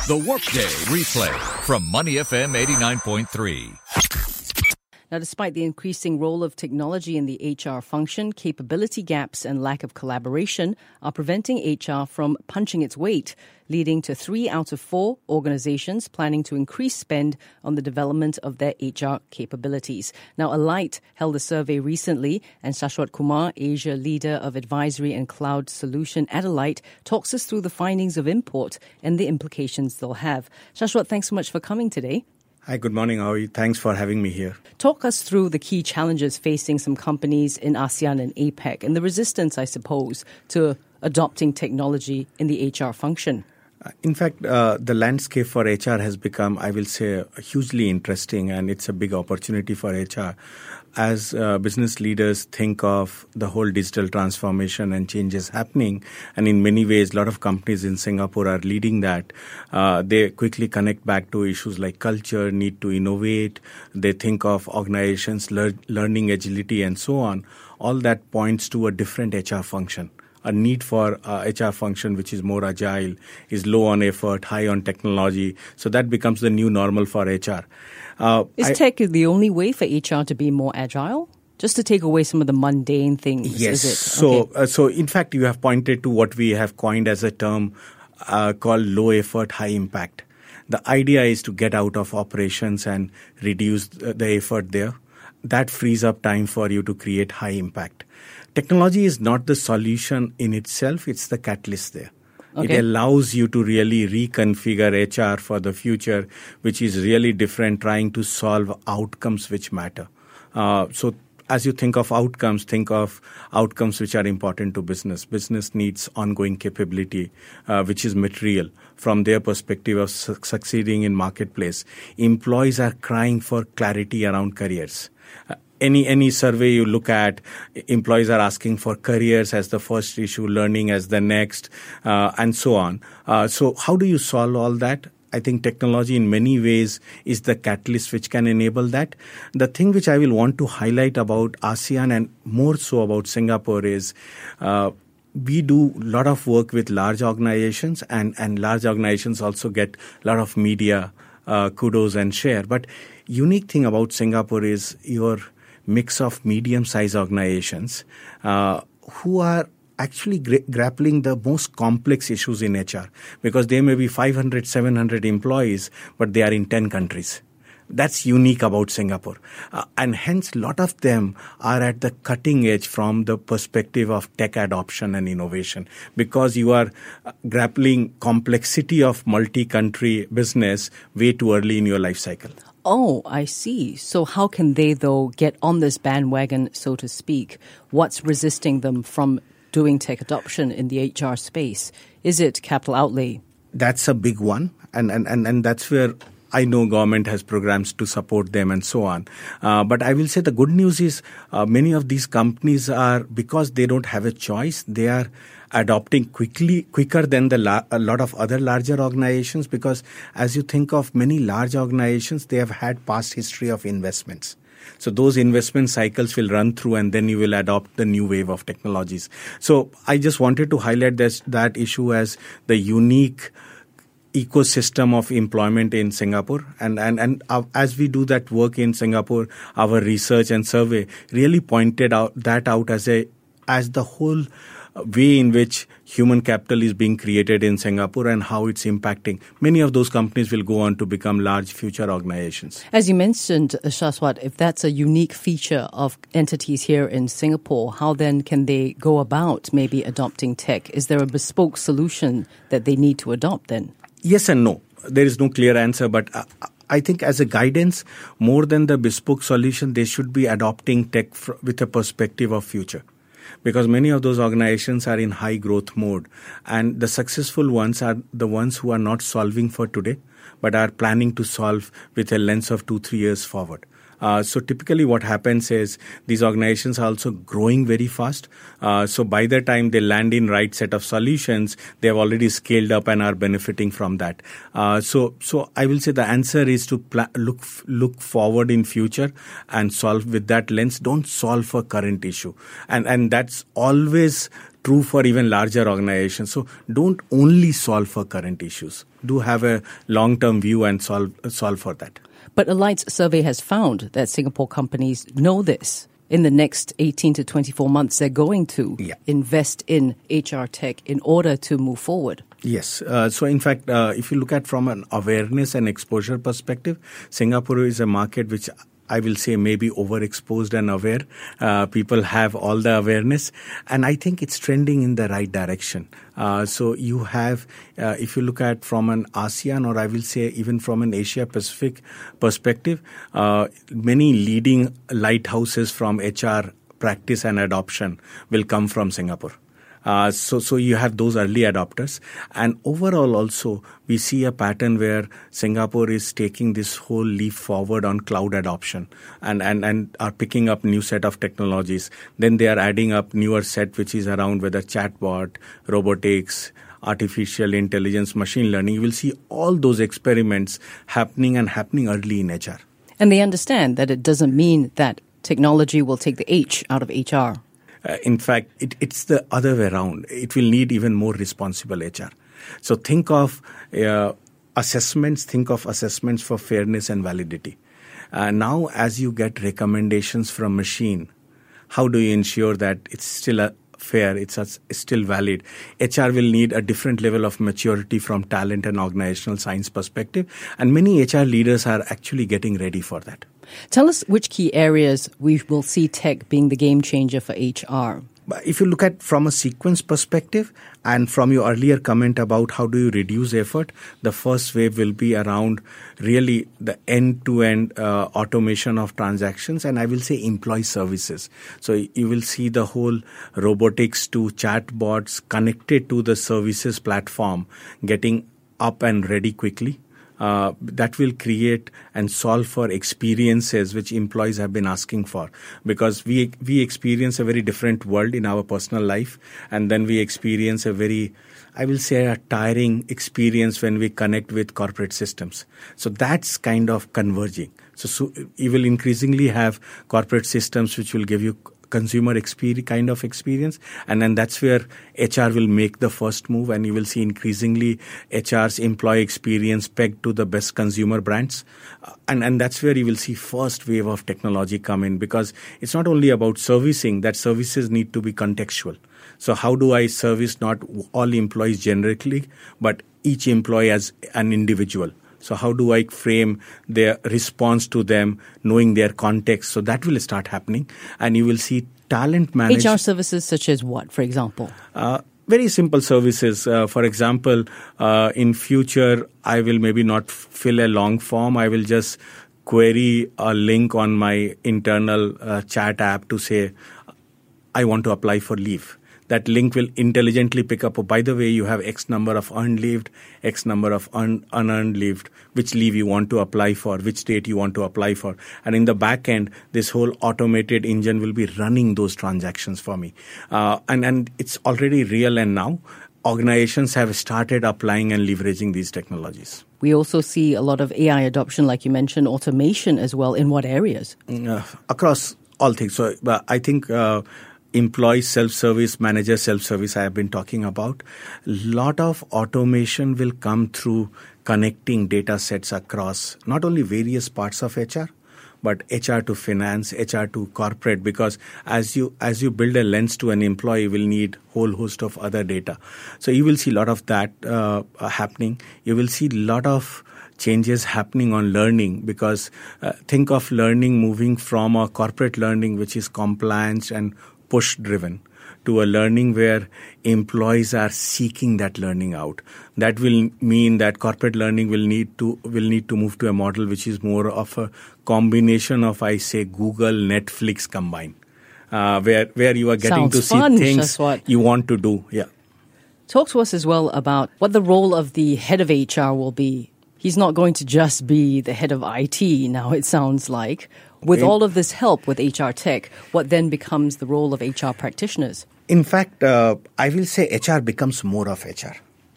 The Workday Replay from Money FM 89.3. Now, despite the increasing role of technology in the HR function, capability gaps and lack of collaboration are preventing HR from punching its weight, leading to 3 out of 4 organizations planning to increase spend on the development of their HR capabilities. Now, Alight held a survey recently, and Shashwat Kumar, Asia Leader of Advisory and Cloud Solution at Alight, talks us through the findings of import and the implications they'll have. Shashwat, thanks so much for coming today. Hi, good morning. How are you? Thanks for having me here. Talk us through the key challenges facing some companies in ASEAN and APEC and the resistance, I suppose, to adopting technology in the HR function. In fact, the landscape for HR has become, I will say, hugely interesting, and it's a big opportunity for HR. As business leaders think of the whole digital transformation and changes happening, and in many ways, a lot of companies in Singapore are leading that, they quickly connect back to issues like culture, need to innovate. They think of organizations, learning agility, and so on. All that points to a different HR function. A need for HR function which is more agile, is low on effort, high on technology. So that becomes the new normal for HR. Is tech the only way for HR to be more agile? Just to take away some of the mundane things, yes. Is it? So in fact, you have pointed to what we have coined as a term called low effort, high impact. The idea is to get out of operations and reduce the effort there. That frees up time for you to create high impact. Technology is not the solution in itself, it's the catalyst there. Okay. It allows you to really reconfigure HR for the future, which is really different, trying to solve outcomes which matter. So as you think of outcomes which are important to business. Business needs ongoing capability, which is material from their perspective of succeeding in marketplace. Employees are crying for clarity around careers. Any survey you look at, employees are asking for careers as the first issue, learning as the next, and so on. So how do you solve all that? I think technology in many ways is the catalyst which can enable that. The thing which I will want to highlight about ASEAN and more so about Singapore is we do a lot of work with large organizations, and large organizations also get a lot of media kudos and share. But unique thing about Singapore is your mix of medium-sized organizations who are actually grappling the most complex issues in HR, because they may be 500, 700 employees, but they are in 10 countries. That's unique about Singapore. And hence, a lot of them are at the cutting edge from the perspective of tech adoption and innovation, because you are grappling complexity of multi-country business way too early in your life cycle. Oh, I see. So how can they, though, get on this bandwagon, so to speak? What's resisting them from doing tech adoption in the HR space? Is it capital outlay? That's a big one. And that's where I know government has programs to support them and so on. But I will say the good news is many of these companies are, because they don't have a choice, they are adopting quicker than a lot of other larger organizations, because as you think of many large organizations, they have had past history of investments. So those investment cycles will run through, and then you will adopt the new wave of technologies. So I just wanted to highlight that issue as the unique ecosystem of employment in Singapore. And as we do that work in Singapore, our research and survey really pointed out as the whole way in which human capital is being created in Singapore and how it's impacting. Many of those companies will go on to become large future organizations. As you mentioned, Shashwat, if that's a unique feature of entities here in Singapore, how then can they go about maybe adopting tech? Is there a bespoke solution that they need to adopt then? Yes and no. There is no clear answer, but I think as a guidance, more than the bespoke solution, they should be adopting tech with a perspective of future. Because many of those organizations are in high growth mode, and the successful ones are the ones who are not solving for today, but are planning to solve with a lens of 2-3 years forward. So typically what happens is these organizations are also growing very fast. So by the time they land in right set of solutions, they have already scaled up and are benefiting from that. So I will say the answer is to look forward in future and solve with that lens. Don't solve for current issue. And that's always true for even larger organizations. So don't only solve for current issues. Do have a long-term view and solve for that. But Alight's survey has found that Singapore companies know this. In the next 18 to 24 months, they're going to invest in HR tech in order to move forward. Yes. So in fact, if you look at from an awareness and exposure perspective, Singapore is a market which I will say maybe overexposed and aware. People have all the awareness, and I think it's trending in the right direction. So you have, if you look at from an ASEAN, or I will say even from an Asia Pacific perspective, many leading lighthouses from HR practice and adoption will come from Singapore. So you have those early adopters. And overall also, we see a pattern where Singapore is taking this whole leap forward on cloud adoption and are picking up new set of technologies. Then they are adding up newer set, which is around whether chatbot, robotics, artificial intelligence, machine learning. You will see all those experiments happening early in HR. And they understand that it doesn't mean that technology will take the H out of HR. In fact, it's the other way around. It will need even more responsible HR. So think of assessments. Think of assessments for fairness and validity. Now, as you get recommendations from machine, how do you ensure that it's still fair, it's still valid? HR will need a different level of maturity from talent and organizational science perspective. And many HR leaders are actually getting ready for that. Tell us which key areas we will see tech being the game changer for HR. If you look at from a sequence perspective and from your earlier comment about how do you reduce effort, the first wave will be around really the end-to-end automation of transactions, and I will say employee services. So you will see the whole robotics to chatbots connected to the services platform getting up and ready quickly. That will create and solve for experiences which employees have been asking for, because we experience a very different world in our personal life, and then we experience a very, I will say, a tiring experience when we connect with corporate systems. So that's kind of converging. So you will increasingly have corporate systems which will give you consumer kind of experience, and then that's where HR will make the first move, and you will see increasingly HR's employee experience pegged to the best consumer brands, and that's where you will see first wave of technology come in, because it's not only about servicing, that services need to be contextual. So how do I service not all employees generically, but each employee as an individual? So how do I frame their response to them, knowing their context? So that will start happening. And you will see talent management. HR services such as what, for example? Very simple services. For example, in future, I will maybe not fill a long form. I will just query a link on my internal chat app to say, I want to apply for leave. That link will intelligently pick up, oh, by the way, you have X number of earned leave, X number of unearned leave, which leave you want to apply for, which date you want to apply for. And in the back end, this whole automated engine will be running those transactions for me. And it's already real, and now organizations have started applying and leveraging these technologies. We also see a lot of AI adoption, like you mentioned, automation as well. In what areas? Across all things. So I think employee self-service, manager self-service I have been talking about. A lot of automation will come through connecting data sets across not only various parts of HR, but HR to finance, HR to corporate, because as you build a lens to an employee, you will need whole host of other data. So you will see a lot of that happening. You will see a lot of changes happening on learning, because think of learning moving from a corporate learning, which is compliance and push-driven, to a learning where employees are seeking that learning out. That will mean that corporate learning will need to move to a model which is more of a combination of, I say, Google, Netflix combined, where you are getting to see things you want to do. Yeah. Talk to us as well about what the role of the head of HR will be. He's not going to just be the head of IT now, it sounds like. With all of this help with HR tech, what then becomes the role of HR practitioners? In fact, I will say HR becomes more of HR.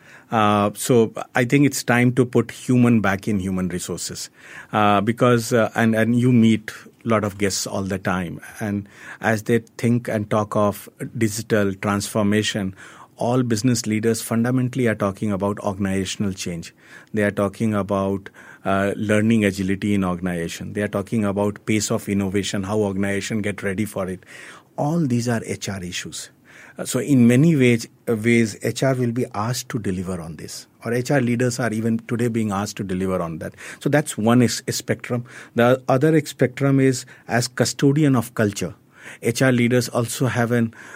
So I think it's time to put human back in human resources, because and you meet a lot of guests all the time. And as they think and talk of digital transformation, all business leaders fundamentally are talking about organizational change. They are talking about learning agility in organization. They are talking about pace of innovation, how organization get ready for it. All these are HR issues. So in many ways, HR will be asked to deliver on this, or HR leaders are even today being asked to deliver on that. So that's one spectrum. The other spectrum is as custodian of culture. HR leaders also have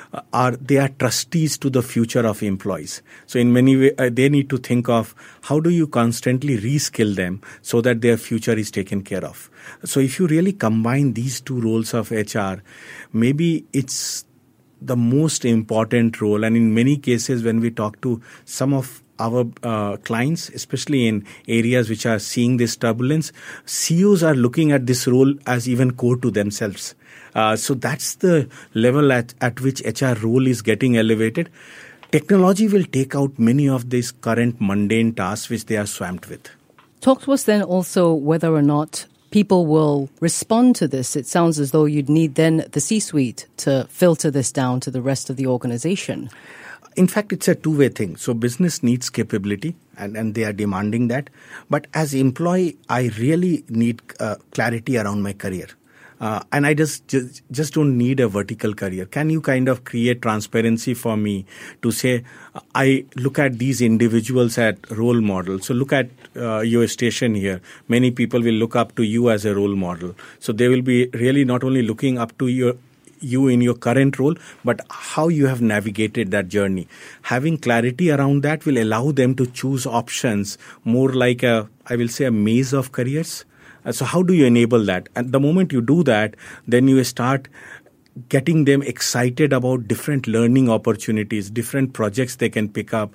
they are trustees to the future of employees. So in many ways, they need to think of how do you constantly reskill them so that their future is taken care of. So if you really combine these two roles of HR, maybe it's the most important role. And in many cases, when we talk to some of our clients, especially in areas which are seeing this turbulence, CEOs are looking at this role as even core to themselves. So that's the level at which HR role is getting elevated. Technology will take out many of these current mundane tasks which they are swamped with. Talk to us then also whether or not people will respond to this. It sounds as though you'd need then the C-suite to filter this down to the rest of the organization. In fact, it's a two-way thing. So business needs capability and they are demanding that. But as employee, I really need clarity around my career. And I just don't need a vertical career. Can you kind of create transparency for me to say, I look at these individuals at role models. So look at your station here. Many people will look up to you as a role model. So they will be really not only looking up to you in your current role, but how you have navigated that journey. Having clarity around that will allow them to choose options more like a maze of careers. So how do you enable that? And the moment you do that, then you start getting them excited about different learning opportunities, different projects they can pick up,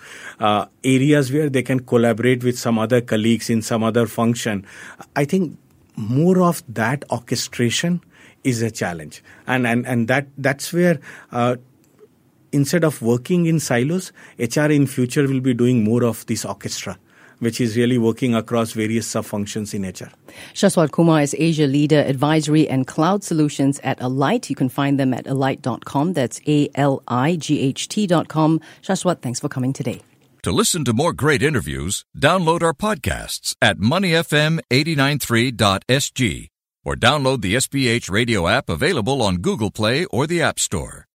areas where they can collaborate with some other colleagues in some other function. I think more of that orchestration is a challenge. And that's where instead of working in silos, HR in future will be doing more of this orchestra, which is really working across various sub-functions in HR. Shaswat Kumar is Asia Leader, Advisory and Cloud Solutions at Alight. You can find them at alight.com. That's ALIGHT.com. Shaswat, thanks for coming today. To listen to more great interviews, download our podcasts at moneyfm893.sg or download the SPH radio app available on Google Play or the App Store.